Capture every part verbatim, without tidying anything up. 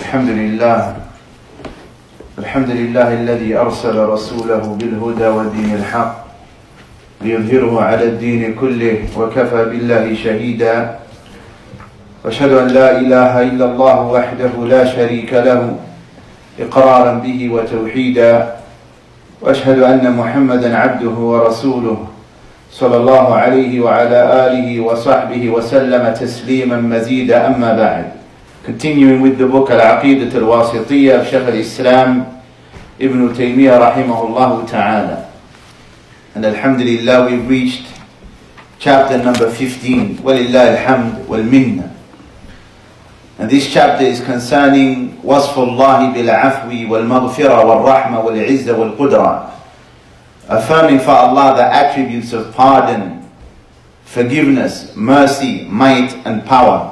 الحمد لله الحمد لله الذي أرسل رسوله بالهدى ودين الحق ليظهره على الدين كله وكفى بالله شهيدا وأشهد أن لا إله إلا الله وحده لا شريك له إقرارا به وتوحيدا وأشهد أن محمدا عبده ورسوله صلى الله عليه وعلى آله وصحبه وسلم تسليما مزيدا أما بعد. Continuing with the book Al-Aqidat Al-Wasitiyya of Shaykh Al-Islam Ibn Taymiyyah rahimahullah ta'ala. And alhamdulillah, we've reached chapter number fifteen. Walillah alhamd wal minna. And this chapter is concerning wasfullahi bil afwi wal maghfira wal rahma wal izza wal qudra. Affirming for Allah the attributes of pardon, forgiveness, mercy, might and power.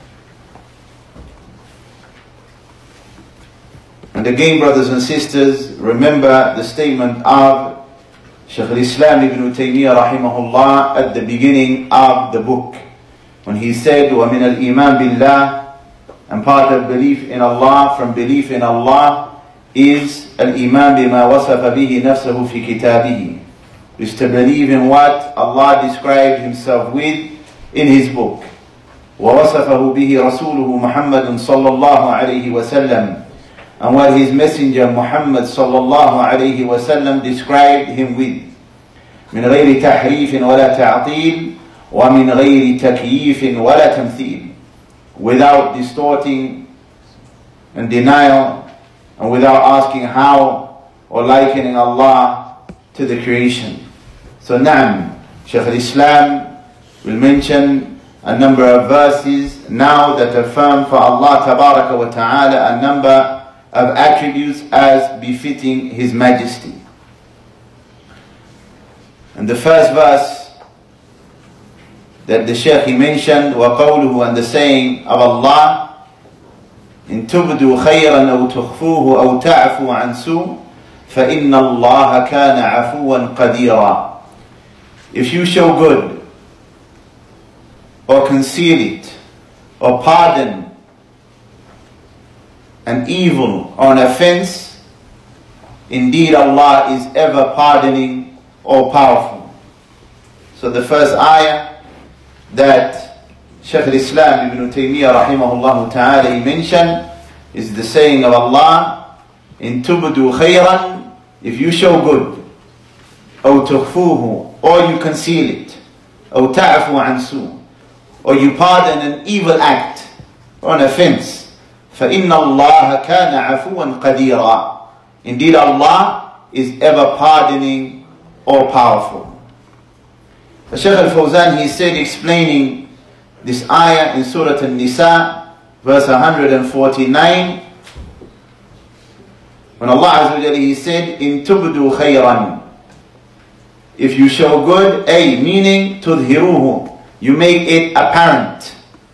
And again, brothers and sisters, remember the statement of Shaykh al-Islam Ibn Taymiyyah rahimahullah at the beginning of the book, when he said, وَمِنَ الْإِيمَانِ بِاللَّهِ, and part of belief in Allah, from belief in Allah, is al-Iman bima wasafa bihi nafsahu fi kitabihi, is to believe in what Allah described Himself with in His book. وَوَصَفَهُ بِهِ رَسُولُهُ مُحَمَّدٌ صَلَّى اللَّهُ عَلَيْهِ وَسَلَّمَ, and what His messenger Muhammad sallallahu alayhi wa sallam described him with. من غير تحريف ولا تعطيل ومن غير تكييف ولا تمثيل, without distorting and denial, and without asking how or likening Allah to the creation. So na'am, Shaykh al-Islam will mention a number of verses now that affirm for Allah tabaraka wa ta'ala a number of attributes as befitting His Majesty. And the first verse that the Shaykh he mentioned, وَقَوْلُهُ, and the saying of Allah, إِن تُبْدُوا خَيْرًا أَوْ تُخْفُوهُ أَوْ تَعْفُوا عَنْ سُوءٍ فَإِنَّ اللَّهَ كَانَ عَفُوًّا قَدِيرًا. If you show good, or conceal it, or pardon an evil or an offense, indeed Allah is ever pardoning or powerful. So the first ayah that Shaykh al-Islam Ibn Taymiyyah rahimahullah ta'ala he mentioned is the saying of Allah, in tubdu khayran, if you show good, aw tukhfuhu, or you conceal it, aw ta'fu an su, or you pardon an evil act or an offense, فَإِنَّ اللَّهَ كَانَ عَفُوًّا قَدِيرًا, indeed Allah is ever pardoning or powerful. The Shaykh al-Fawzan he said, explaining this ayah in Surah An-Nisa verse one hundred forty-nine, when Allah Azza wa Jalla he said, إِن تُبْدُوا خَيْرًا, if you show good, ay, meaning تُظْهِرُوهُ, you make it apparent.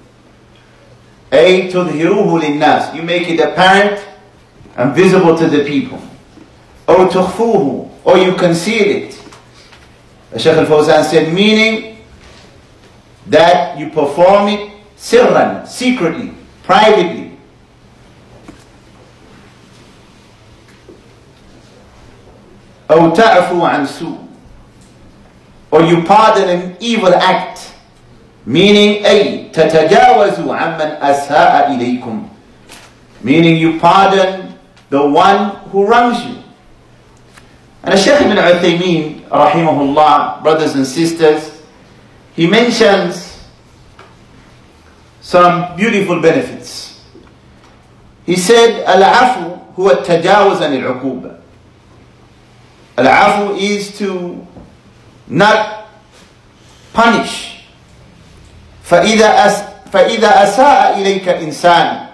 أي تظهروه للناس, you make it apparent and visible to the people. أو تخفوه, or you conceal it. Shaykh al-Fawzan said, meaning that you perform it sirran, secretly, privately. أو تعفو عن سوء, or you pardon an evil act, meaning أي تتجاوزوا عمن أساء إليكم, meaning you pardon the one who wrongs you. And Shaykh ibn Uthaymeen rahimahullah, brothers and sisters, he mentions some beautiful benefits. He said, Al-afu huwa tajawuz an al-uquba. Al-afu is to not punish. فإذا أس فإذا أساء إليك إنسان,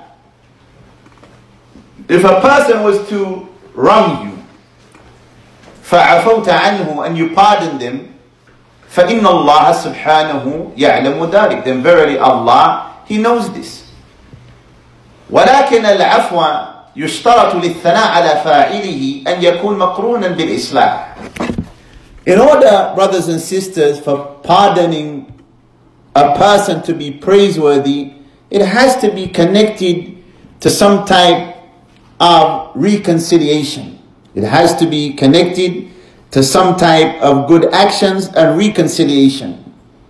if a person was to wrong you, فعفوت عنه, and you pardon them, فإن الله سبحانه يعلم ذلك, then verily Allah, He knows this. ولكن العفو يشترط للثناء على فاعله أن يكون مقرونا بالإصلاح. In order, brothers and sisters, for pardoning a person to be praiseworthy, it has to be connected to some type of reconciliation. It has to be connected to some type of good actions and reconciliation.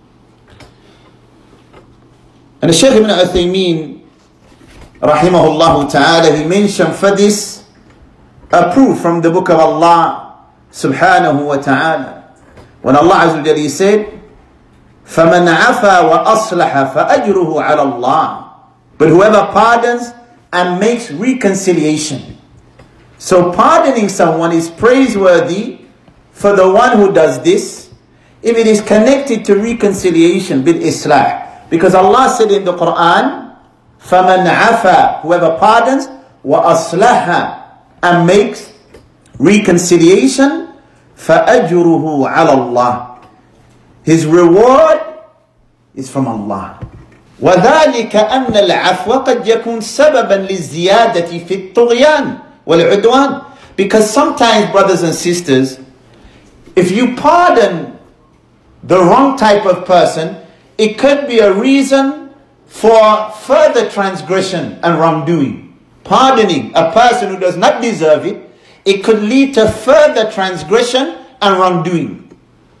And the Shaykh Ibn Uthaymeen, rahimahullah ta'ala, he mentioned for this a proof from the book of Allah subhanahu wa ta'ala. When Allah Azza wa Jalla said, فَمَنْ عَفَى وَأَصْلَحَ فَأَجْرُهُ عَلَى اللَّهِ. But whoever pardons and makes reconciliation. So pardoning someone is praiseworthy for the one who does this, if it is connected to reconciliation, bil islah. Because Allah said in the Quran, فَمَنْ عَفَى, whoever pardons, وَأَصْلَحَ, and makes reconciliation, فَأَجْرُهُ عَلَى اللَّهِ, his reward is from Allah. وَذَلِكَ أَنَّ الْعَفْوَ قَدْ يَكُونْ سَبَبًا لِلزِّيَادَةِ فِي الطُّغْيَانِ وَالْعُدْوَانِ. Because sometimes, brothers and sisters, if you pardon the wrong type of person, it could be a reason for further transgression and wrongdoing. Pardoning a person who does not deserve it, it could lead to further transgression and wrongdoing.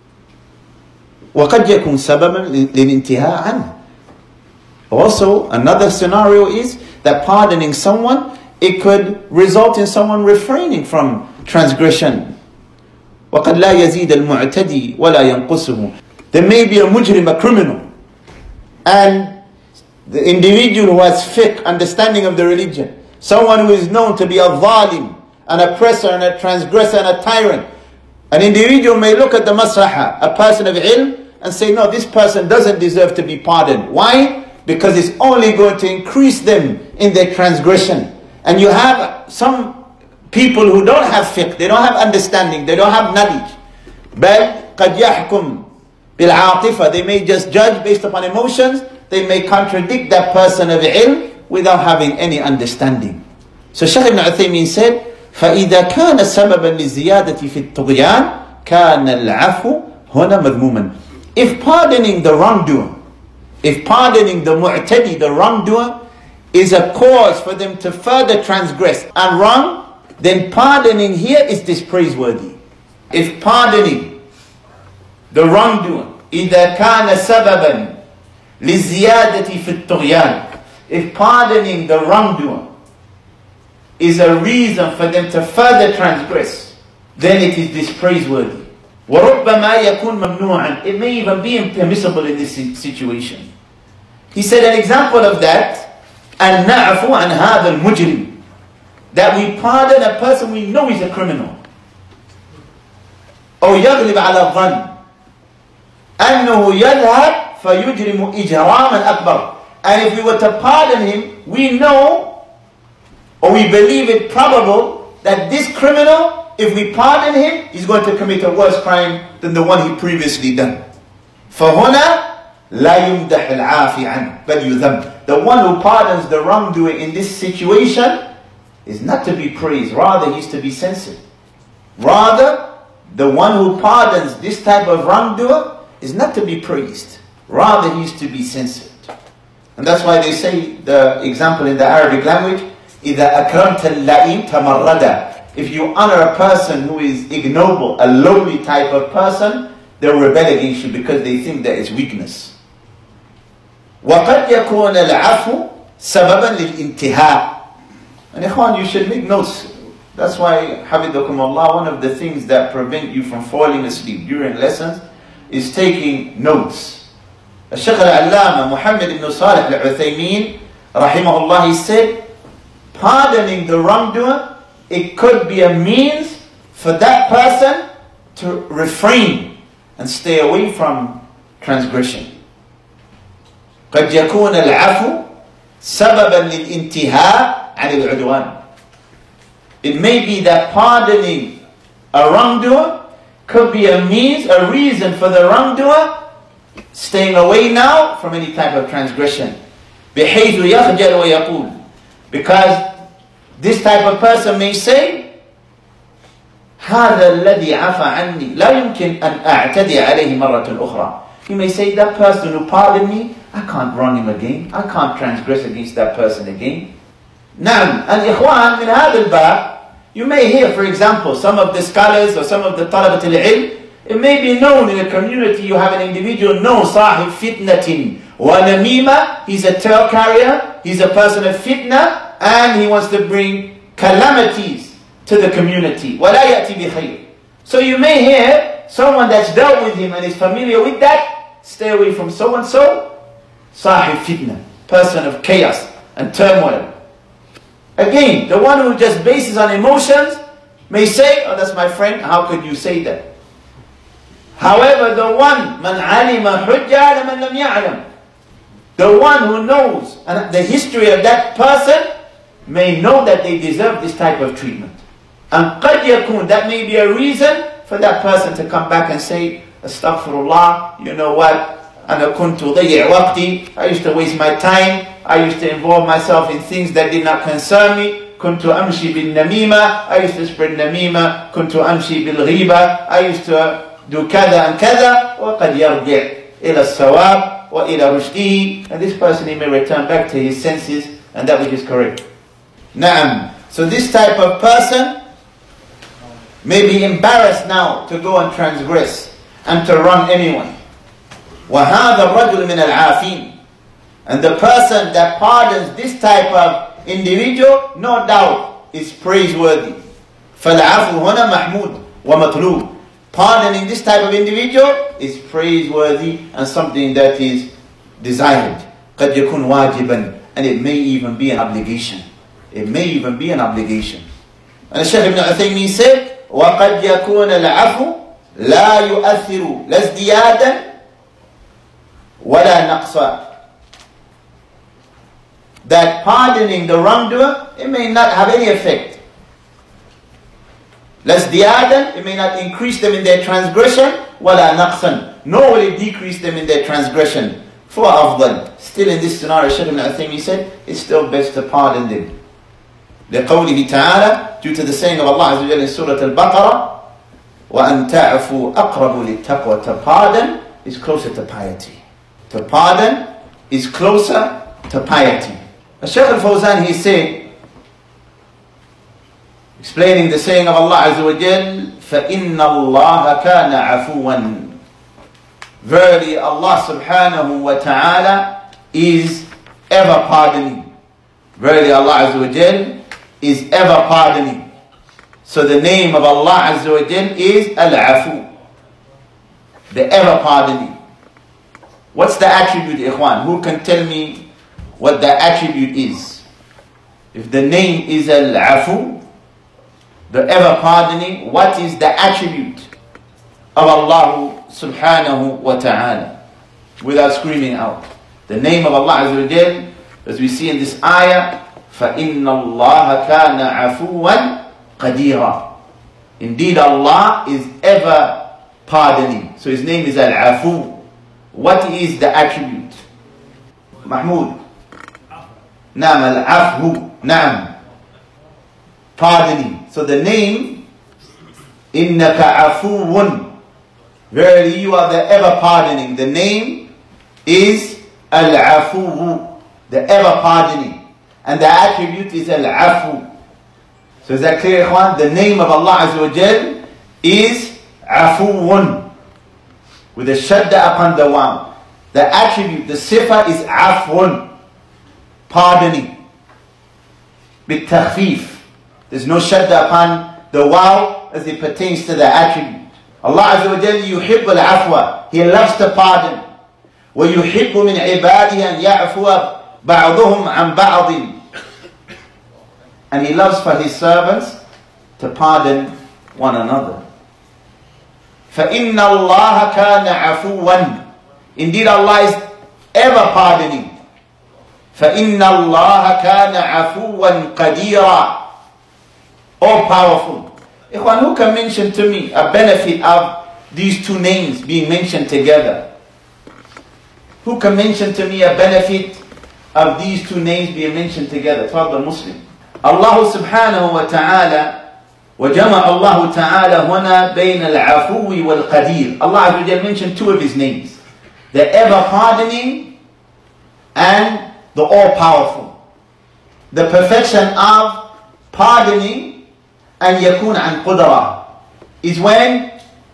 وَقَدْ يَكُونْ سَبَبًا لِلْإِنْتِهَاءِ عَنْهُ. Also, another scenario is that pardoning someone, it could result in someone refraining from transgression. وَقَدْ لَا يَزِيدَ الْمُعْتَدِي وَلَا يَنْقُصُهُ. There may be a mujrim, a criminal, and the individual who has fiqh, understanding of the religion, someone who is known to be a zalim, an oppressor and a transgressor and a tyrant. An individual may look at the maslaha, a person of ilm, and say, no, this person doesn't deserve to be pardoned. Why? Because it's only going to increase them in their transgression. And you have some people who don't have fiqh, they don't have understanding, they don't have knowledge. But قد يحكم بالعاطفة, they may just judge based upon emotions, they may contradict that person of ilm without having any understanding. So Shaykh Ibn Uthaymeen said, فَإِذَا كَانَ سَبَبًا لِلزِّيَادَةِ فِي الطُّغْيَانِ كَانَ الْعَفُوُ هُنَا مَذْمُومًا. If pardoning the wrongdoer, if pardoning the mu'tadi, the wrongdoer, is a cause for them to further transgress and wrong, then pardoning here is dispraiseworthy. If pardoning the wrongdoer, إِذَا كَانَ سَبَبًا لِلزِّيَادَةِ فِي الطُّغْيَانِ, if pardoning the wrongdoer is a reason for them to further transgress, then it is dispraiseworthy. وَرُبَّمَا يَكُونْ مَمْنُوعًا. It may even be impermissible in this situation. He said an example of that, أَنْ نَعْفُ عَنْ هَذَا الْمُجْرِمِ, that we pardon a person we know is a criminal. أو يغلب على الظن أنه يذهب فيجرم إجراما أكبر. And if we were to pardon him, we know or we believe it probable that this criminal, if we pardon him, he's going to commit a worse crime than the one he previously done. فَهُنَا لَا يُمْدَحِ الْعَافِ عَنْهُ بَلْ يُذَمُّ. The one who pardons the wrongdoer in this situation is not to be praised, rather he's to be censored. Rather, the one who pardons this type of wrongdoer is not to be praised, rather he's to be censored. And that's why they say, the example in the Arabic language, إِذَا أَكْرَمْتَ اللَّئِيمَ تَمَرَّدَ. If you honor a person who is ignoble, a lowly type of person, they'll rebel against you because they think that it's weakness. وَقَدْ يَكُونَ الْعَفُوُ سَبَبًا لِلْإِنْتِهَاءِ. And ikhwan, you should make notes. That's why, حَفِظَكُمُ Allah, one of the things that prevent you from falling asleep during lessons is taking notes. Shaykh al-Allama Muhammad ibn Salih al-Uthaymeen, rahimahullah, he said, pardoning the wrongdoer, it could be a means for that person to refrain and stay away from transgression. قد يكون العفو سببا للانتهاء عن العدوان. It may be that pardoning a wrongdoer could be a means, a reason for the wrongdoer staying away now from any type of transgression. بحيث يخجل ويقول, because this type of person may say, هذا الذي عفى عني لا يمكن أن أعتدي عليه مرة أخرى. He may say, that person who pardoned me, I can't wrong him again. I can't transgress against that person again. نعم. And إخوان من هذا الباب, you may hear, for example, some of the scholars or some of the طلبة العلم, it may be known in a community, you have an individual known, صاحب فتنة ونميمة, he's a tale carrier, he's a person of fitna, and he wants to bring calamities to the community. ولا يأتي بخير. So you may hear someone that's dealt with him and is familiar with that, stay away from so and so, صاحب fitna, person of chaos and turmoil. Again, the one who just bases on emotions may say, oh, that's my friend, how could you say that? However, the one, من علم حجة على من لم يعلم, the one who knows and the history of that person may know that they deserve this type of treatment. And قد يكون, that may be a reason for that person to come back and say, Astaghfirullah, you know what, أنا كنت أضيع وقتي, I used to waste my time, I used to involve myself in things that did not concern me. كنت أمشي بالنميمة, I used to spread namima. كنت أمشي بالغيبة, I used to do كذا and كذا. وقد يرجع إلى الصواب وإلى رشده, and this person, he may return back to his senses and that which is correct. نعم. So this type of person may be embarrassed now to go and transgress and to wrong anyone. وهذا الرجل من العافين, and the person that pardons this type of individual, no doubt, is praiseworthy. فالعفو هنا محمود ومطلوب. Pardoning this type of individual is praiseworthy and something that is desired. قد يكون واجبا, and it may even be an obligation. It may even be an obligation. And Shaykh Ibn Uthaymin said, وقد يكون العفو لا يؤثر لا ازديادا ولا نقصا. That pardoning the wrongdoer, it may not have any effect. لازديادا, it may not increase them in their transgression. ولا نقصا, nor will it decrease them in their transgression. For أفضل, still in this scenario, Shaykh Ibn Uthaymin said, it's still best to pardon them. لقوله تعالى, due to the saying of Allah Azza wa Jalla in Surah Al-Baqarah, وأن تعفوا أقرب للتقوى. To pardon is closer to piety. To pardon is closer to piety. Shaykh Al-Fawzan, he said, explaining the saying of Allah Azza wa Jal, فَإِنَّ اللَّهَ كَانَ عَفُوًا. Verily Allah subhanahu wa ta'ala is ever pardoning. Verily Allah Azza wa Jal is ever pardoning. So the name of Allah Azza wa Jal is Al-Afu, the ever pardoning. What's the attribute, Ikhwan? Who can tell me what the attribute is? If the name is Al-Afu, the ever pardoning, what is the attribute of Allah subhanahu wa ta'ala? Without screaming out. The name of Allah Azza wa Jal, as we see in this ayah, فَإِنَّ اللَّهَ كَانَ عَفُوًا قَدِيرًا. Indeed, Allah is ever pardoning. So His name is Al-Afu. What is the attribute? Mahmoud. Naam, Al-Afu. Naam. Pardoning. So the name, إِنَّكَ عَفُوٌ. Verily you are the ever pardoning. The name is Al-Afu, the ever pardoning. And the attribute is Al-Afu. So is that clear, Ikhwan? The name of Allah Azza wa Jal is Afuun, with a shadda upon the waw. The attribute, the sifa is Afun, pardoning. Bit-takhfif. There's no shadda upon the waw as it pertains to the attribute. Allah Azza wa Jal yuhibbu al-afwa. He loves to pardon. وَيُحِبُّ مِنْ عِبَادِهِ أَنْ يَعْفُوَ بَعْضُهُمْ عَنْ بَعْضٍ. And He loves for His servants to pardon one another. فَإِنَّ اللَّهَ كَانَ عَفُوًا. Indeed, Allah is ever pardoning. فَإِنَّ اللَّهَ كَانَ عَفُوًا قَدِيرًا. All powerful. Ikhwan, who can mention to me a benefit of these two names being mentioned together? Who can mention to me a benefit of these two names being mentioned together? Tafadhal Muslim. Allah subhanahu wa ta'ala, وَجَمَعَ اللَّهُ تَعَالَى هُنَا بَيْنَ الْعَفُوِّ وَالْقَدِيرِ. Allah Azza wa Jal mentioned two of His names. The ever pardoning and the all powerful. the perfection of pardoning and yakun an qudra is when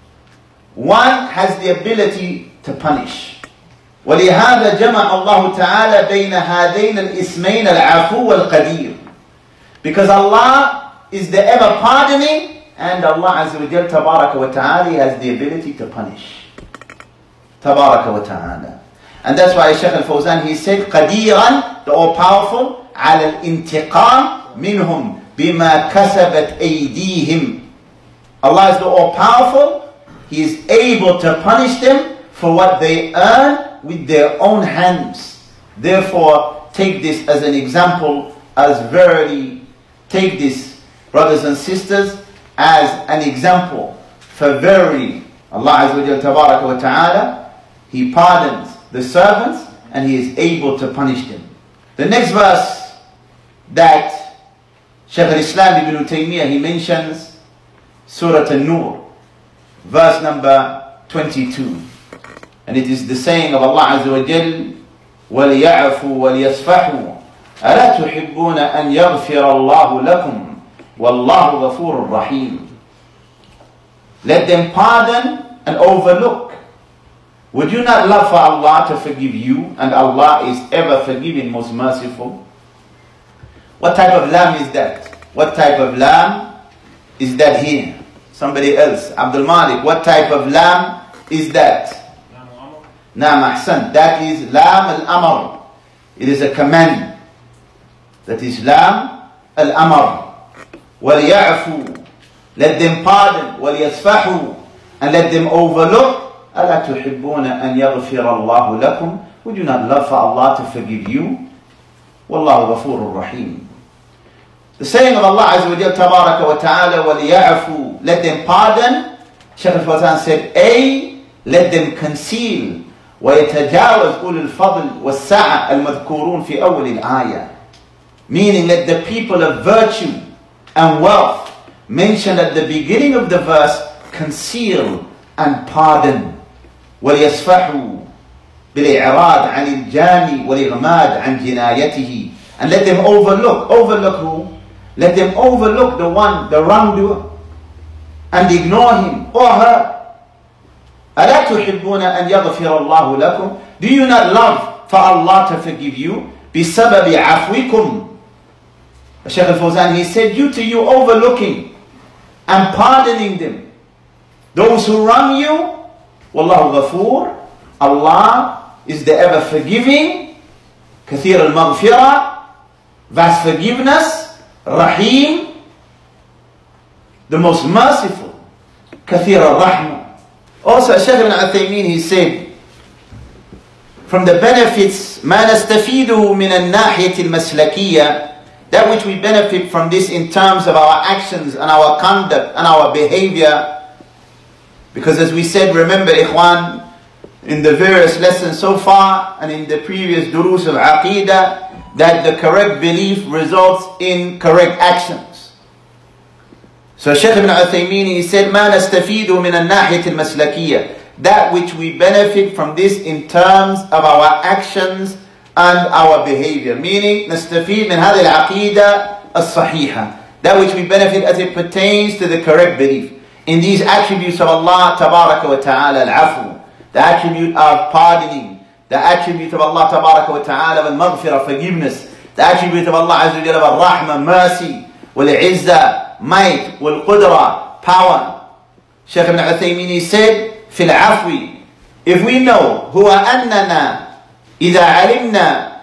one has the ability to punish. ولهذا جمع الله تعالى بين هذين الاسمين العفو والقدير. Because Allah is the ever pardoning, and Allah Azza wa Jal Tabaraka wa Ta'ala has the ability to punish. Tabaraka wa Ta'ala. And that's why Shaykh al-Fawzan, he said, قديرا, the all-powerful, على الانتقام منهم بما كسبت أيديهم. Allah is the all-powerful. He is able to punish them for what they earn with their own hands. Therefore, take this as an example, as verily, take this, brothers and sisters, as an example. For verily, Allah Azza wa Jalla Tabaraka wa Ta'ala, He pardons the servants and He is able to punish them. The next verse that Shaykh al-Islam ibn Taymiyyah, he mentions Surah An-Nur, verse number twenty-two. And it is the saying of Allah Azza wa Jal, وَلْيَعْفُوا وَلْيَصْفَحُوا أَلَا تُحِبُّونَ أَنْ يَغْفِرَ اللَّهُ لَكُمْ وَاللَّهُ غَفُورٌ رَحِيمٌ. Let them pardon and overlook. Would you not love for Allah to forgive you? And Allah is ever forgiving, most merciful. What type of lamb is that? What type of lamb is that here? Somebody else. Abdul Malik, what type of lamb is that? Naam ahsan. That is lam al-amr. It is a command. That is lam al-amr. وَلْيَعْفُوا. Let them pardon. وَلْيَصْفَحُوا. And let them overlook. أَلَا تُحِبُّونَ أَنْ يَغْفِرَ اللَّهُ لَكُمْ. Would you not love for Allah to forgive you? وَاللَّهُ غَفُورٌ رَحِيمٌ. The saying of Allah Azza wa Jalla Tabaraka wa Ta'ala, وَلْيَعْفُوا. Let them pardon. Shaykh al-Fawzan said, A. Let them conceal. وَيَتَجَاوَزْ أُولُو الْفَضْلِ وَالسَّعَةِ الْمَذْكُورُونَ فِي أَوَّلِ الْآيَةِ. Meaning, let the people of virtue and wealth mentioned at the beginning of the verse conceal and pardon. وَلْيَصْفَحُوا بِالْإِعْرَاضِ عَنِ الْجَانِ وَالْإِغْمَادِ عَنْ جِنَايَتِهِ. And let them overlook. Overlook who? Let them overlook the one, the wrongdoer, and ignore him or her. أَلَا تُحِبُّونَ أَنْ يَغْفِرَ اللَّهُ لَكُمْ. Do you not love for Allah to forgive you? بِسَبَبِ عَفْوِكُمْ. Shaykh al-Fawzan, he said, due to you overlooking and pardoning them, those who wrong you, Wallahu Ghafoor, Allah is the ever forgiving, Kathir al-Maghfirah, vast forgiveness, Rahim, the most merciful, Kathir al-Rahmah. Also, Shaykh ibn Uthaymeen, he said, from the benefits, ما نستفيده من الناحية المسلكية, that which we benefit from this in terms of our actions and our conduct and our behavior. Because as we said, remember, Ikhwan, in the various lessons so far and in the previous durus of Aqidah, that the correct belief results in correct actions. So Shaykh ibn Uthaymeen, he said, مَا نَسْتَفِيدُ مِنَ النَّاحِيَةِ الْمَسْلَكِيَّةِ, that which we benefit from this in terms of our actions and our behavior. Meaning, نستفيد من هذه العقيدة الصحيحة, that which we benefit as it pertains to the correct belief. In these attributes of Allah Tabaraka wa Ta'ala, al-afu, the attribute of pardoning, the attribute of Allah Tabaraka wa Ta'ala, al-maghfirah, forgiveness, the attribute of Allah Azza wa Jalla, al-rahmah, mercy, wal-izzah, might, wal-qudra, power. Shaykh ibn Uthaymeen, he said, في العفو, if we know هو أننا إذا علمنا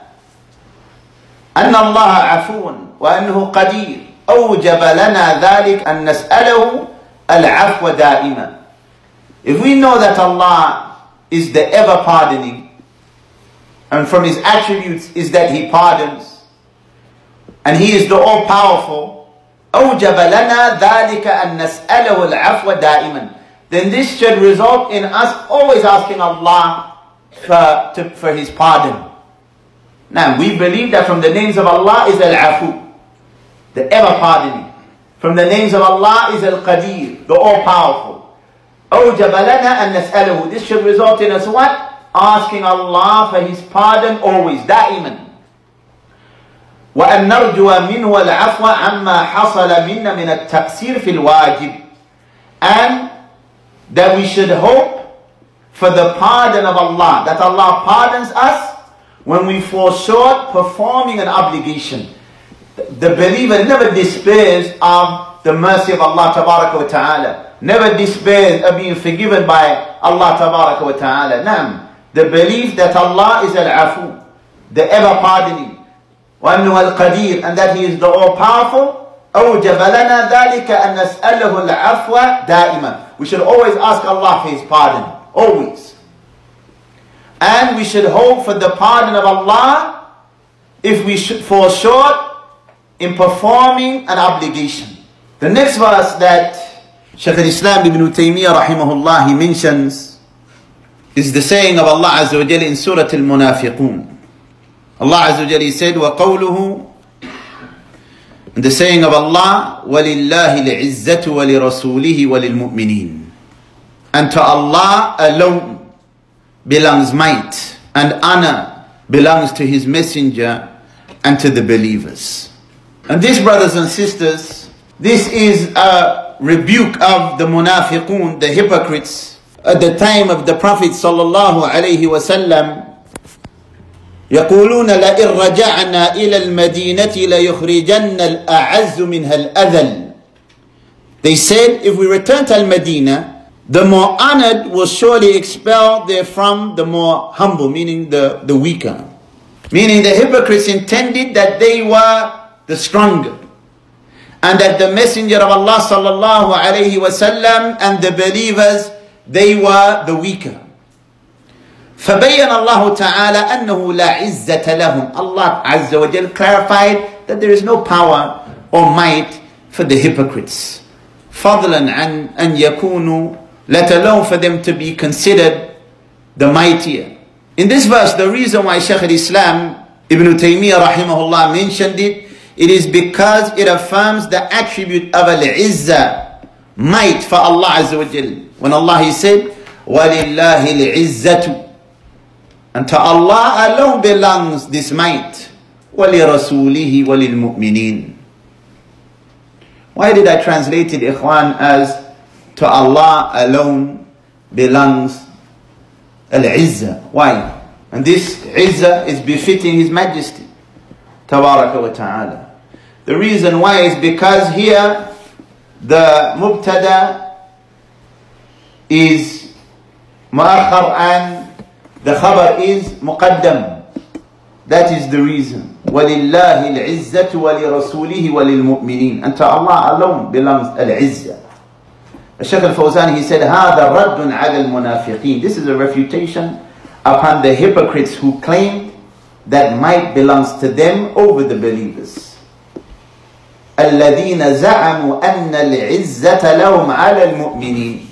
أن الله عفو وأنه قدير أوجب لنا ذلك أن نسأله العفو دائما. If we know that Allah is the ever pardoning, and from His attributes is that He pardons, and He is the all powerful, أوجب لنا ذلك أن نسأله العفو دائما, then this should result in us always asking Allah for, to, for His pardon. Now, we believe that from the names of Allah is Al-Afu, the ever pardoning. From the names of Allah is Al-Qadir, the all-powerful. أوجب لنا أن نسأله. This should result in us what? Asking Allah for His pardon always, دائما. وأن نرجو منه العفو عما حصل منا من التقصير في الواجب, and that we should hope for the pardon of Allah, that Allah pardons us when we fall short performing an obligation. The believer never despairs of the mercy of Allah Tabaraka wa Ta'ala, never despairs of being forgiven by Allah Tabaraka wa Ta'ala. Naam, the belief that Allah is al-Afu, the ever pardoning, وأنه القدير, and that He is the all-powerful, أوجب لنا ذلك أن نسأله العفو دائما. We should always ask Allah for His pardon, always. And we should hope for the pardon of Allah if we should fall short in performing an obligation. The next verse that Shaykh al-Islam ibn Taymiyyah rahimahullah he mentions is the saying of Allah Azza wa Jalla in Surah Al-Munafiqun. Allah Azza wa Jalla said, وَقَوْلُهُ, the saying of Allah, وَلِلَّهِ الْعِزَّةُ وَلِرَسُولِهِ وَلِلْمُؤْمِنِينَ, and to Allah alone belongs might and honor belongs to His messenger and to the believers. And this, brothers and sisters, this is a rebuke of the munafiqun, the hypocrites, at the time of the Prophet sallallahu alaihi wasallam. يقولون لئن رجعنا إلى المدينة ليخرجن الأعز منها الأذل. They said, if we return to Al-Madinah, the more honored will surely expel therefrom the more humble, meaning the, the weaker. Meaning the hypocrites intended that they were the stronger, and that the Messenger of Allah sallallahu alayhi wasallam and the believers, they were the weaker. فبين الله تعالى أنه لا عزة لهم. Allah Azza wa Jal clarified that there is no power or might for the hypocrites. فضلا عن أن يكونوا, let alone for them to be considered the mightier. In this verse, the reason why Shaykh al-Islam Ibn Taymiyyah rahimahullah mentioned it, it is because it affirms the attribute of al-Izzah, might for Allah Azza wa Jal. When Allah He said, وَلِلَّهِ الْعِزَّةُ, and to Allah alone belongs this might. وَلِرَسُولِهِ وَلِلْمُؤْمِنِينَ. Why did I translate it, Ikhwan, as to Allah alone belongs al-Izzah? Why? And this Izzah is befitting His Majesty Tabaraka wa Ta'ala. The reason why is because here the Mubtada is Mu'akhar and the Khabar is Muqaddam. That is the reason. وَلِلَّهِ الْعِزَّةُ وَلِرَسُولِهِ وَلِلْمُؤْمِنِينَ. And to Allah alone belongs al-Izzah. Shaykh al-Fawzan, he said, هَذَا رَدٌّ عَلَى الْمُنَافِقِينَ. This is a refutation upon the hypocrites who claim that might belongs to them over the believers. الَّذِينَ زَعَمُوا أَنَّ الْعِزَّةَ لَهُمْ عَلَى الْمُؤْمِنِينَ.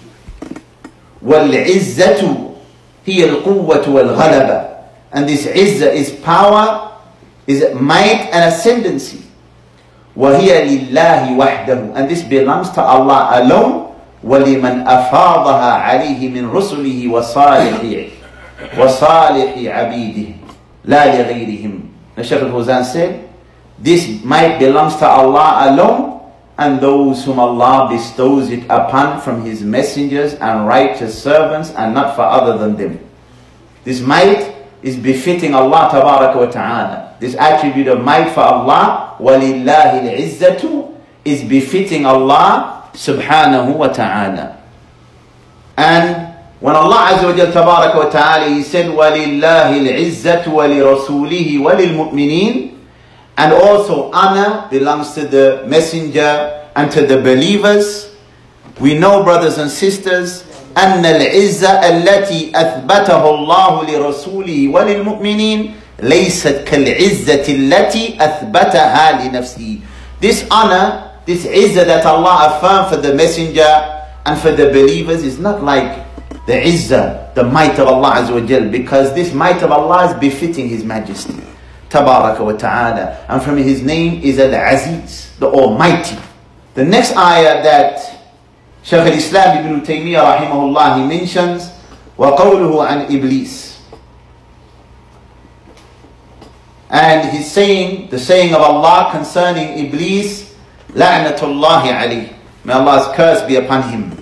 وَالْعِزَّةُ هي القوة والغلبة. And this izzah is power, is might and ascendancy. وهي لله وحده. And this belongs to Allah alone. وَلِمَنْ أَفَاضَهَا عَلَيْهِ مِنْ رُسُلِهِ وَصَالِحِ وَصَالِحِ عَبِيدِهِ لَا لِغَيْرِهِمْ. The Shaykh al-Fawzan said, this might belongs to Allah alone and those whom Allah bestows it upon from His messengers and righteous servants, and not for other than them. This might is befitting Allah Tabaraka wa Ta'ala. This attribute of might for Allah, وَلِلَّهِ الْعِزَّةُ, is befitting Allah Subhanahu wa Ta'ala. And when Allah Azza wa Jalla Tabaraka wa Ta'ala, He said, وَلِلَّهِ الْعِزَّةُ وَلِرَسُولِهِ وَلِلْمُؤْمِنِينَ, and also honor belongs to the messenger and to the believers. We know, brothers and sisters, أن العزة التي أثبته الله لرسوله وللمؤمنين ليست كالعزة التي أثبتها لنفسه. This honor, this izzah that Allah affirmed for the messenger and for the believers is not like the izzah, the might of Allah Azza wa Jal, because this might of Allah is befitting His Majesty Tabaraka wa Ta'ala, and from His name is Al-Aziz, the Almighty. The next ayah that Shaykh al-Islam Ibn Taymiyyah rahimahullah he mentions, وَقَوْلُهُ عَنْ إِبْلِيسِ. And he's saying the saying of Allah concerning Iblis, La'natullahi alayh. May Allah's curse be upon him.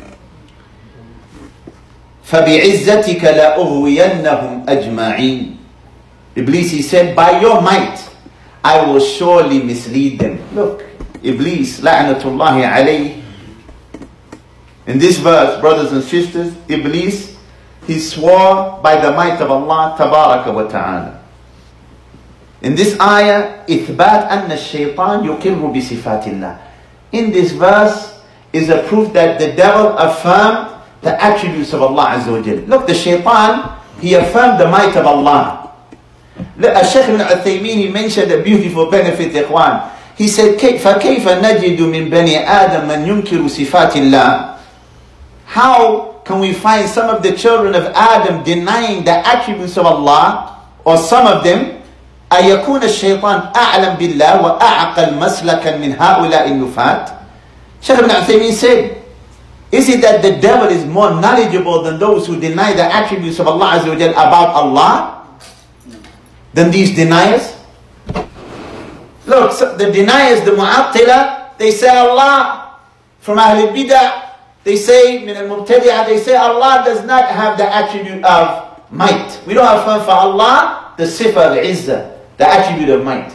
فَبِعِزَّتِكَ لَأُغْوِيَنَّهُمْ أَجْمَعِينَ. Iblis, he said, by your might, I will surely mislead them. Look, Iblis, La'natullahi alayh. In this verse, brothers and sisters, Iblis, he swore by the might of Allah, Tabaraka wa Ta'ala. In this ayah, إثبات أن الشيطان يقر بصفات الله. In this verse is a proof that the devil affirmed the attributes of Allah Azza wa Jal. Look, the shaitan, he affirmed the might of Allah. Look, Shaykh ibn Uthaymeen, he mentioned a beautiful benefit, ikhwan. He said, فَكَيْفَ نَجِدُ مِنْ بَنِي آدَمْ مَنْ يُنْكِرُ صِفَاتِ اللَّهِ. How can we find some of the children of Adam denying the attributes of Allah, or some of them? أَيَكُونَ الشَّيْطَانِ أَعْلَمْ بِاللَّهِ وَأَعْقَلْ مَسْلَكًا مِنْ هَؤُلَاءِ النُّفَاتِ. Shaykh ibn Uthaymeen said, is it that the devil is more knowledgeable than those who deny the attributes of Allah Azza wa Jal about Allah than these deniers? Look, so the deniers, the Mu'attila, they say Allah, from Ahl Bidah, they say, min al-Mubtadi'ah, they say Allah does not have the attribute of might. We don't affirm for Allah the sifa of izzah, the attribute of might.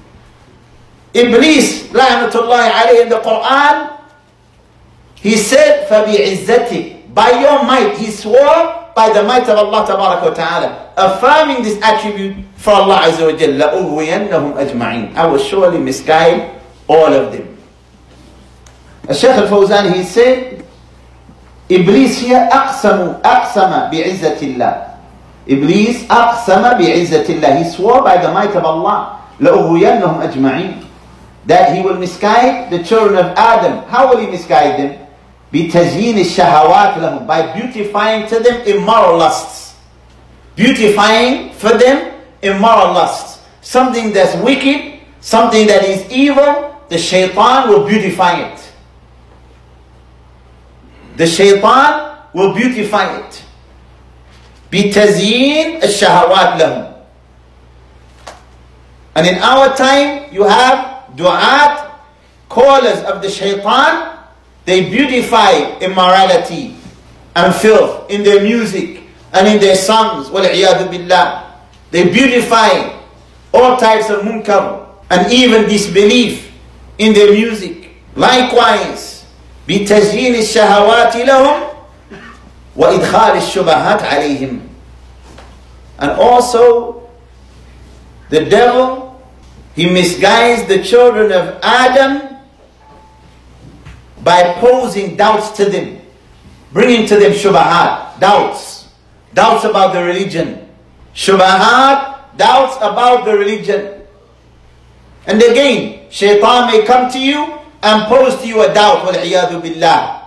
Iblis, la'natullahi alayhi, in the Quran, he said, فَبِعِزَّتِكَ, by your might, he swore by the might of Allah Tabaraka wa Ta'ala, affirming this attribute for Allah Azza wa Jalla, لَأُغْوِيَنَّهُمْ أَجْمَعِينَ, I will surely misguide all of them. Shaykh al-Fawzan, he said, Iblis here, أَقْسَمُ أَقْسَمَ بِعِزَّةِ اللَّهِ. Iblis, أَقْسَمَ بِعِزَّةِ اللَّهِ, he swore by the might of Allah, لَأُغْوِيَنَّهُمْ أَجْمَعِينَ, that he will misguide the children of Adam. How will he misguide them? بِتَزْيِينِ الشَّهَوَاتِ لَهُمْ, by beautifying to them immoral lusts. Beautifying for them immoral lusts. Something that's wicked, something that is evil, the shaitan will beautify it. The shaitan will beautify it. بِتَزْيِينِ الشَّهَوَاتِ لَهُمْ. And in our time, you have du'at, callers of the shaitan. They beautify immorality and filth in their music and in their songs. وَالْعِيَاذُ بِاللَّهِ. They beautify all types of munkar and even disbelief in their music. Likewise, بِتَزْيِينِ الشَّهَوَاتِ لَهُمْ وَإِدْخَالِ الشُّبَهَاتِ عَلَيْهِمْ. And also, the devil, he misguides the children of Adam by posing doubts to them, bringing to them shubahat, doubts, doubts about the religion, shubahat, doubts about the religion. And again, shaitan may come to you and pose to you a doubt, wal-iyadu billah.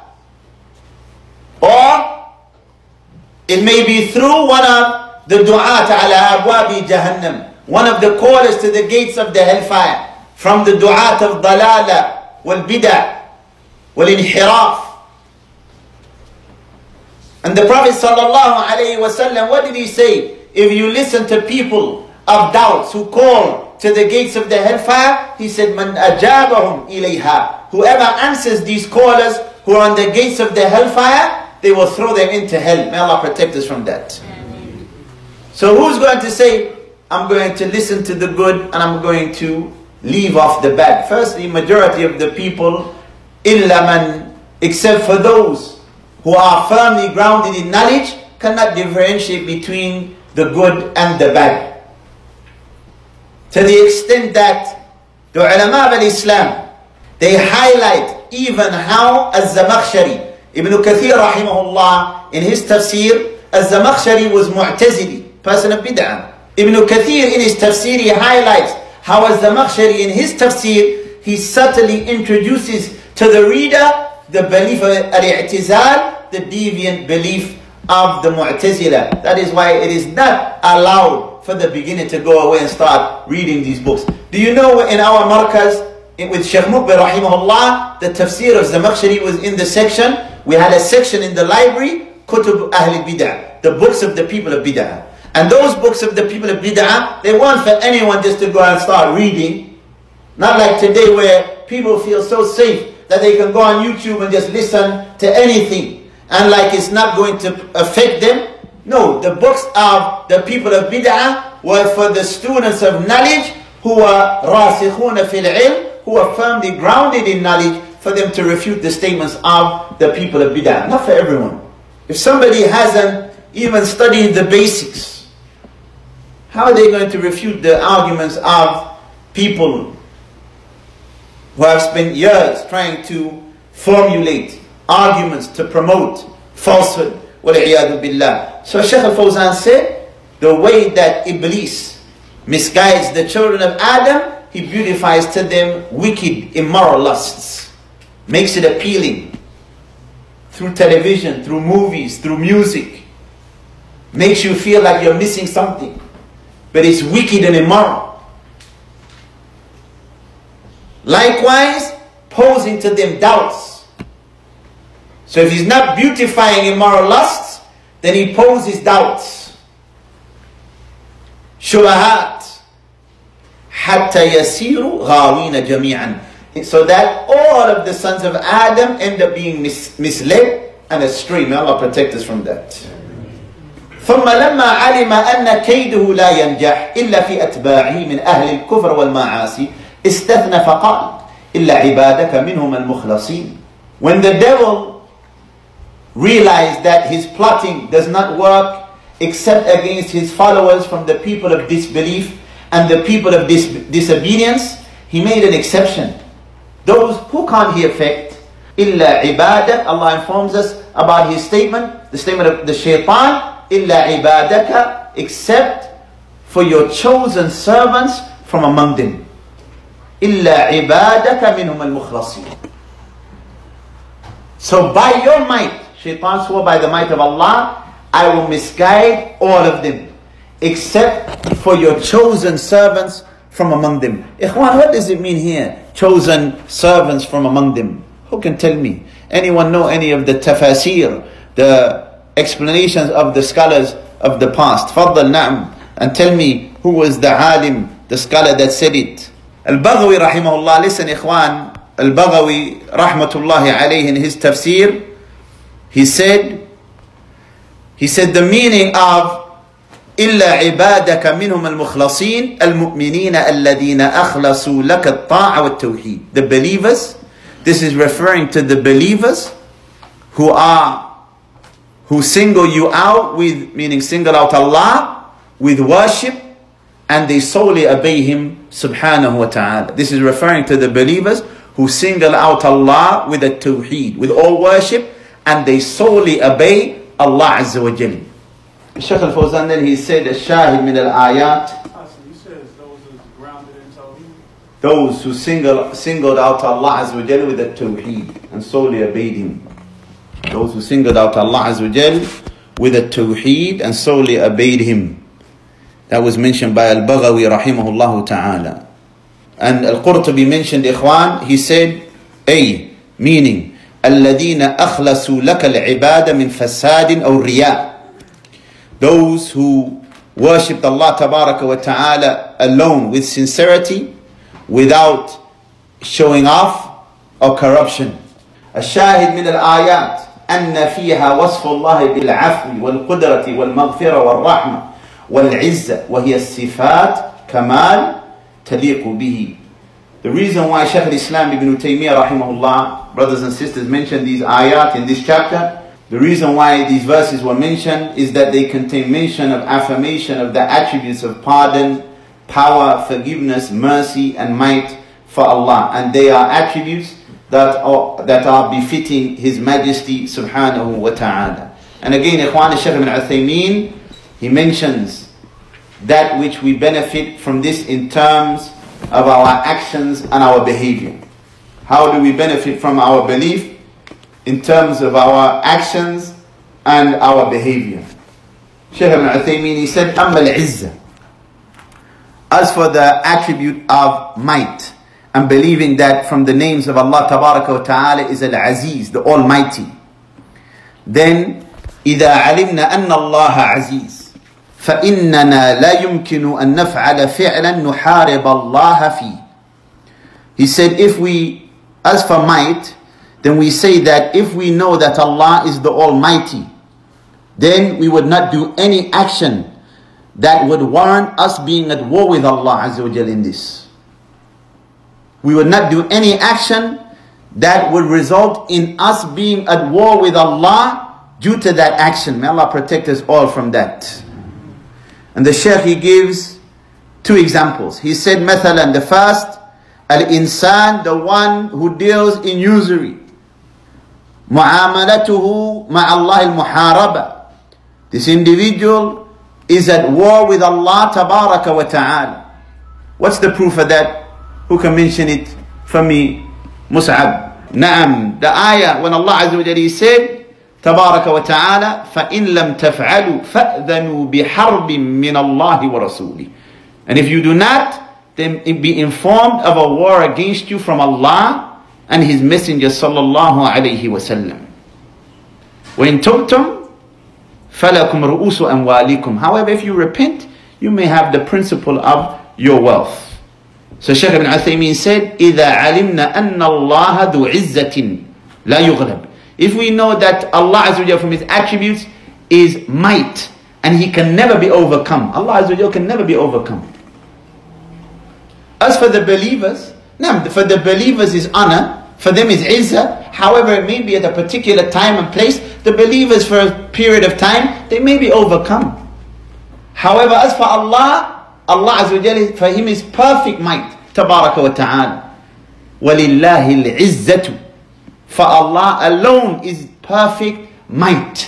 Or it may be through one of the du'at ala abwabi jahannam, one of the callers to the gates of the hellfire, from the du'at of dalala wal bid'ah wal inhiraf. And the Prophet sallallahu alayhi wa sallam, what did he say? If you listen to people of doubts who call to the gates of the hellfire, he said, man ajabahum ilayha, whoever answers these callers who are on the gates of the hellfire, they will throw them into hell. May Allah protect us from that. So who's going to say, I'm going to listen to the good and I'm going to leave off the bad? Firstly, majority of the people, illa man, except for those who are firmly grounded in knowledge, cannot differentiate between the good and the bad. To the extent that the ulama of Islam, they highlight even how Az-Zamakhshari, Ibn Kathir rahimahullah, in his tafsir, Az-Zamakhshari was Mu'tazili, person of bid'ah. Ibn Kathir in his tafsir, he highlights how Az-Zamakhshari in his tafsir, he subtly introduces to the reader the belief of al-i'tizal, the deviant belief of the Mu'tazila. That is why it is not allowed for the beginner to go away and start reading these books. Do you know in our markaz, with Shaykh Muqbil rahimahullah, the tafsir of Zamakhshari was in the section, we had a section in the library, Kutub Ahl Bid'ah, the books of the people of Bid'ah. And those books of the people of bid'ah, they weren't for anyone just to go and start reading. Not like today where people feel so safe that they can go on YouTube and just listen to anything. And like it's not going to affect them. No, the books of the people of bid'ah were for the students of knowledge who are rasikhuna fil ilm, who are firmly grounded in knowledge, for them to refute the statements of the people of bid'ah. Not for everyone. If somebody hasn't even studied the basics, how are they going to refute the arguments of people who have spent years trying to formulate arguments to promote falsehood? Wal-iyadu billah. So Shaykh al-Fawzan said, the way that Iblis misguides the children of Adam, he beautifies to them wicked, immoral lusts. Makes it appealing. Through television, through movies, through music. Makes you feel like you're missing something. But it's wicked and immoral. Likewise, posing to them doubts. So if he's not beautifying immoral lusts, then he poses doubts. Shubahat. Hatta yasiru ghawina jami'an. So that all of the sons of Adam end up being mis- misled and astray. May Allah protect us from that. ثم لما علم أن كيده لا ينجح إلا في أتباعه من أهل الكفر والمعاصي استثنى فقال إلا عبادك منهم المخلصين. When the devil realized that his plotting does not work except against his followers from the people of disbelief and the people of dis- disobedience, he made an exception. Those who can't he affect? إلا عبادك. Allah informs us about his statement, the statement of the shaitan, إلا عبادك, except for your chosen servants from among them. إلا عبادك منهم المخلصين. So by your might, shaitan swore by the might of Allah, I will misguide all of them, except for your chosen servants from among them. Ikhwan, what does it mean here? Chosen servants from among them. Who can tell me? Anyone know any of the tafasir, the explanations of the scholars of the past? Faddal na'am. And tell me, who was the alim, the scholar that said it? Al-Baghawi rahimahullah. Listen ikhwan, Al-Baghawi rahmatullahi alayhi, in his tafsir, he said, he said the meaning of إلا عبادك منهم المخلصين المؤمنين الذين أخلصوا لك الطاعة والتوحيد. The believers, this is referring to the believers who are, who single you out with, meaning single out Allah with worship, and they solely obey Him subhanahu wa ta'ala. This is referring to the believers who single out Allah with a tawheed, with all worship, and they solely obey Allah Azza wa Jalla. Shaykh al-Fawzan then he said, Ash-Shahid min al-ayat. So he says those who are grounded in tawheed. Those who single, singled out Allah Azza wa Jalla with a tawheed and solely obeyed Him. Those who singled out Allah Azza wa Jalla with a tawheed and solely obeyed Him. That was mentioned by Al-Baghawi rahimahullah ta'ala. And Al-Qurtubi mentioned, ikhwan, he said, A, meaning, الَّذِينَ أَخْلَصُوا لَكَ الْعِبَادَ مِنْ فَسَادٍ أَوْ رِيَاءٍ. Those who worshipped Allah tabaraka wa ta'ala alone with sincerity, without showing off or corruption. الشاهد من الآيات أن فيها وصف الله بالعفو والقدرة والمغفرة والرحمة والعزة وهي الصفات كمال تليق به. The reason why Shaykh al-Islam ibn Taymiyyah rahimahullah, brothers and sisters, mentioned these ayat in this chapter, the reason why these verses were mentioned is that they contain mention of affirmation of the attributes of pardon, power, forgiveness, mercy and might for Allah. And they are attributes that are, that are befitting His Majesty subhanahu wa ta'ala. And again, Ikhwan Shaykh ibn Uthaymeen, he mentions that which we benefit from this in terms of our actions and our behavior. How do we benefit from our belief? In terms of our actions and our behavior. Shaykh ibn Uthaymeen, he said, أَمَّا الْعِزَّةِ. As for the attribute of might, and believing that from the names of Allah Tabaraka wa Ta'ala is Al-Aziz, the Almighty, then إِذَا عَلِمْنَا أَنَّ اللَّهَ عَزِيز فإننا لا يمكن أن نفعل فعلا نحارب الله فيه. He said, if we, as for might, then we say that if we know that Allah is the Almighty, then we would not do any action that would warrant us being at war with Allah Azza wa Jal in this. We would not do any action that would result in us being at war with Allah due to that action. May Allah protect us all from that. And the Shaykh, he gives two examples. He said, مثلا, the first, al-insan, the one who deals in usury. معاملته مع الله المحاربة. This individual is at war with Allah tabaraka wa ta'ala. What's the proof of that? Who can mention it for me? Mus'ab. Naam, the ayah when Allah Azza wa Jalla said, تبارك وتعالى فإن لم تفعلوا فأذنوا بحرب من الله ورسوله. And if you do not, then be informed of a war against you from Allah and His Messenger sallallahu alayhi wa sallam. وإن تبتم فلكم رؤوس أموالكم. However, if you repent, you may have the principle of your wealth. So Shaykh ibn Uthaymeen said, إذا علمنا أن الله ذو عزة لا يغلب. If we know that Allah Azza wa Jalla from His attributes is might and He can never be overcome. Allah Azza wa Jalla can never be overcome. As for the believers, no, for the believers is honor, for them is izzah. However, it may be at a particular time and place, the believers for a period of time, they may be overcome. However, as for Allah, Allah Azza wa Jalla, for Him is perfect might. Tabaraka wa ta'ala. وَلِلَّهِ الْعِزَّةُ. For Allah alone is perfect might.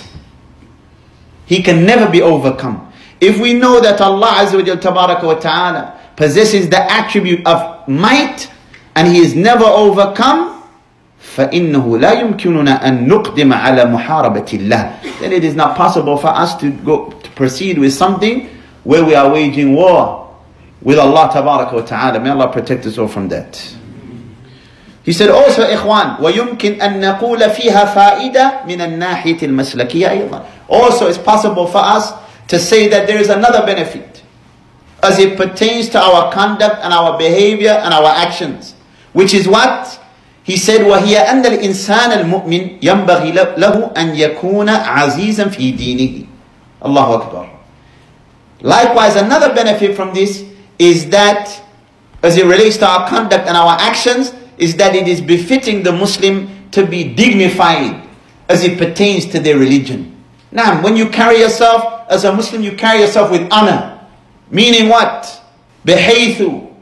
He can never be overcome. If we know that Allah Azza wa Jalla Tabaraka wa Ta'ala possesses the attribute of might and He is never overcome, فَإِنَّهُ لَا يُمْكِنُنَا أَن نُقْدِمَ عَلَى مُحَارَبَةِ اللَّهِ. Then it is not possible for us to go to proceed with something where we are waging war with Allah Tabaraka wa Ta'ala. May Allah protect us all from that. He said also, إخوان, ويمكن أن نقول فيها فائدة من الناحية المسلكية أيضا. Also, it's possible for us to say that there is another benefit as it pertains to our conduct and our behavior and our actions, which is what? He said, وهي أن الإنسان المؤمن ينبغي له أن يكون عزيزا في دينه. الله أكبر. Likewise, another benefit from this is that as it relates to our conduct and our actions, is that it is befitting the Muslim to be dignified as it pertains to their religion. Now, when you carry yourself as a Muslim, you carry yourself with honor. Meaning what? بحيث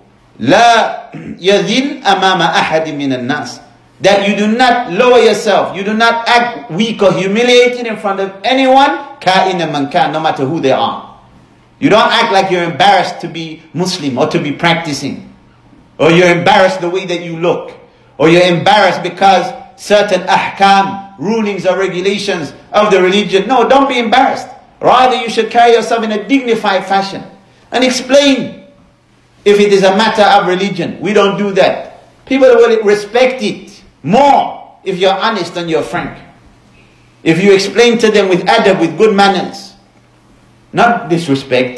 لا يذل أمام أحد من الناس. That you do not lower yourself, you do not act weak or humiliated in front of anyone, كائنا من كان, no matter who they are. You don't act like you're embarrassed to be Muslim or to be practicing. Or you're embarrassed the way that you look. Or you're embarrassed because certain ahkam, rulings or regulations of the religion. No, don't be embarrassed. Rather, you should carry yourself in a dignified fashion. And explain if it is a matter of religion. We don't do that. People will respect it more if you're honest and you're frank. If you explain to them with adab, with good manners. Not disrespect.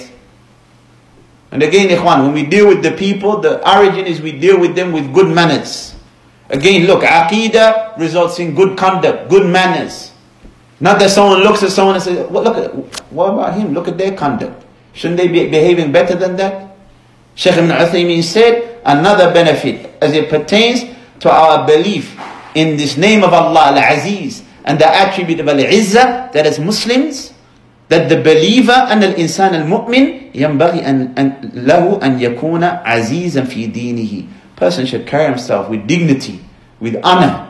And again, ikhwan, when we deal with the people, the origin is we deal with them with good manners. Again, look, aqeedah results in good conduct, good manners. Not that someone looks at someone and says, well, look at, what about him? Look at their conduct. Shouldn't they be behaving better than that? Shaykh ibn Uthaymeen said, another benefit as it pertains to our belief in this name of Allah, Al-Aziz, and the attribute of Al-Izzah, that as Muslims, that the believer and al-insan al-mu'min ينبغي أن له أن يكون عزيزا في دينه. Person should carry himself with dignity, with honor,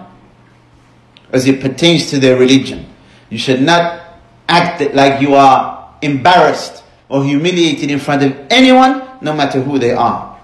as it pertains to their religion. You should not act like you are embarrassed or humiliated in front of anyone, no matter who they are.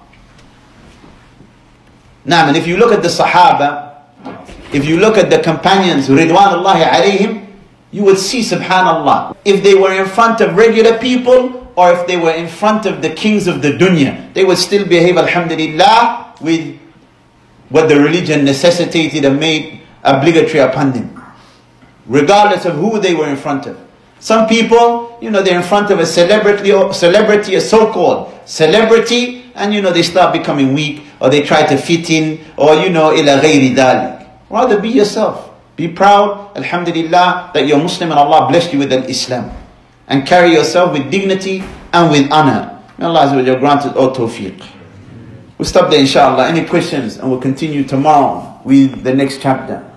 Now, and if you look at the Sahaba, if you look at the companions, Ridwanullahi alayhim, you would see, subhanallah, if they were in front of regular people or if they were in front of the kings of the dunya, they would still behave, alhamdulillah, with what the religion necessitated and made obligatory upon them, regardless of who they were in front of. Some people, you know, they're in front of a celebrity, or celebrity, a so-called celebrity, and you know, they start becoming weak, or they try to fit in, or you know, ila ghayri dhalik. Rather be yourself. Be proud, alhamdulillah, that you're Muslim and Allah blessed you with al-Islam. And carry yourself with dignity and with honor. May Allah Azza wa Jalla grant us all tawfiq. We'll stop there inshallah. Any questions? And we'll continue tomorrow with the next chapter.